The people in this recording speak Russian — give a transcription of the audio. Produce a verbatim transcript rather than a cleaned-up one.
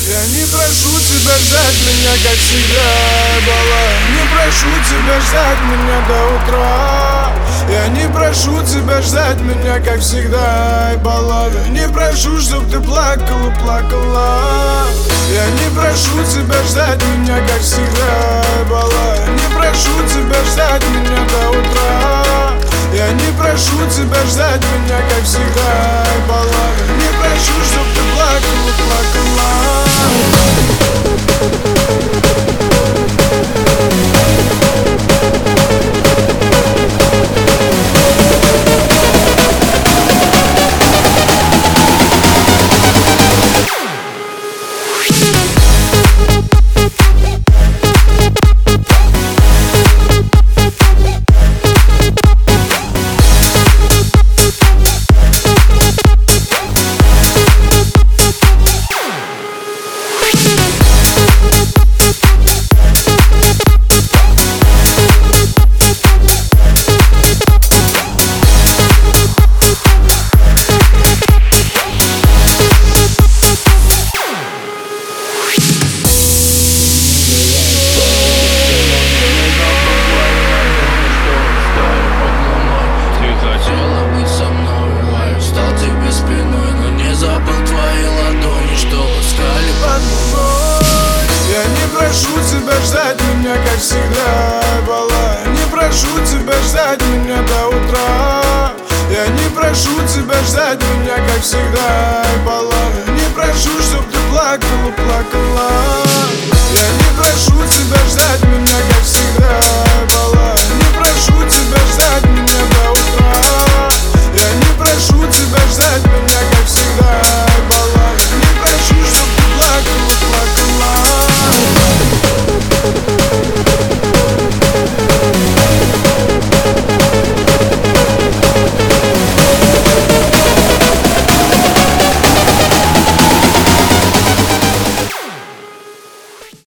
Я не прошу тебя ждать меня, как всегда, бала. Не прошу тебя ждать меня до утра. Я не прошу тебя ждать меня, как всегда, бала. Не прошу, чтоб ты плакала, плакала. Я не прошу тебя ждать меня, как всегда, бала. Не прошу тебя ждать меня до утра. Я не прошу тебя ждать меня, как всегда, бала. Не прошу, чтоб ты плакала, плакала. Не прошу тебя ждать меня, как всегда, бала. Не прошу тебя ждать меня до утра. Я не прошу тебя ждать меня, как всегда, бала. Не прошу, чтоб ты плакала, плакала.